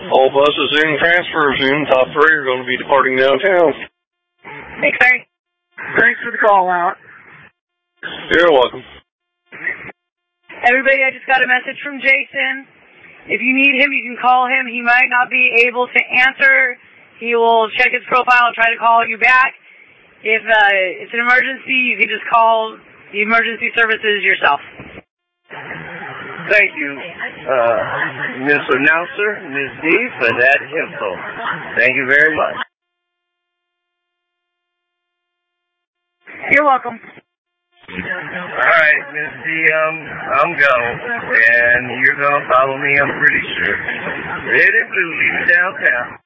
All buses in transfer soon. Top 3 are going to be departing downtown. Thanks, Barry. Thanks for the call out. You're welcome. Everybody, I just got a message from Jason. If you need him, you can call him. He might not be able to answer. He will check his profile and try to call you back. If it's an emergency, you can just call the emergency services yourself. Thank you, Ms. Announcer, Ms. D, for that info. Thank you very much. You're welcome. All right, Ms. D, I'm gone, and you're going to follow me, I'm pretty sure. Red and blue, leave downtown.